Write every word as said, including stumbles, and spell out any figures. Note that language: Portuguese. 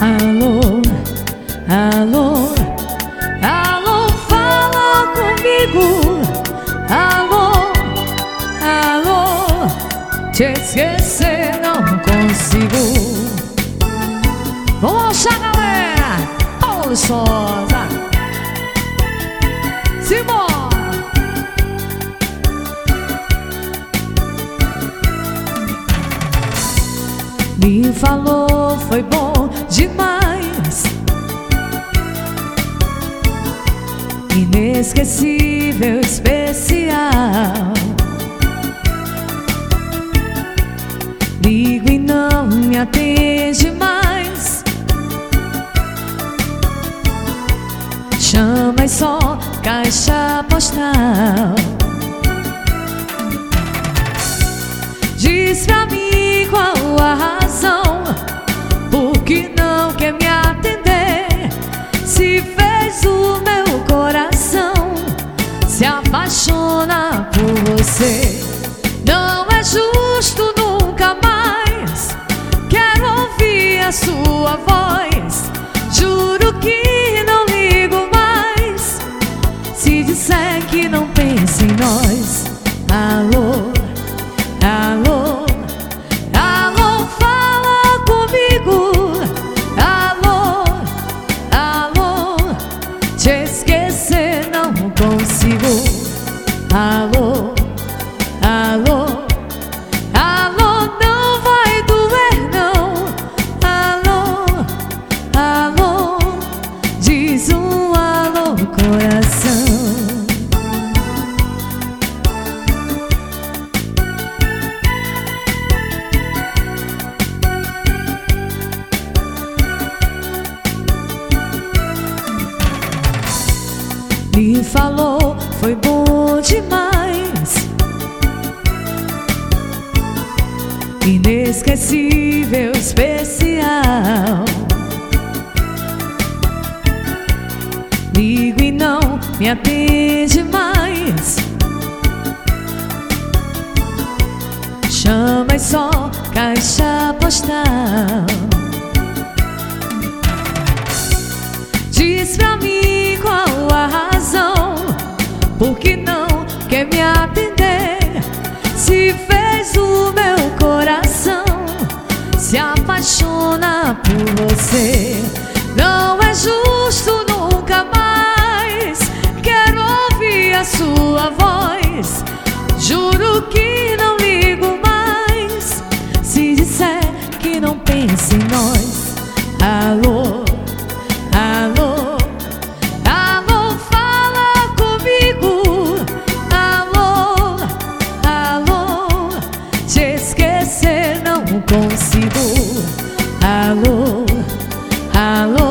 Alô, alô, alô, fala comigo. Alô, alô, te esquecer não consigo. Vamos lá, galera. Paulo Souza, Simão. Me falou, foi bom demais, inesquecível, especial. Ligo e não me atende mais, chama e só caixa postal. Diz pra mim qual a razão, por que não quer me atender, se fez o meu coração se apaixona por você. Não é justo, nunca mais quero ouvir a sua voz. Juro que não ligo mais se disser que não pensa em nós. Alô, alô, alô, fala comigo. Alô, alô, te esquecer não consigo. Alô, alô, alô, não vai doer não. Alô, alô, diz um alô, coração. Me falou, foi bom demais, inesquecível, especial. Ligo e não me atende mais, chama e só caixa postal. Diz pra mim qual a razão, por que não quer me atender, se fez o meu coração se apaixona por você. Não é justo, nunca mais quero ouvir a sua voz. Juro que não ligo mais se disser que não pensa em nós. Alô, alô, alô, fala comigo. Alô, alô, te esquecer não consigo. Alô, alô,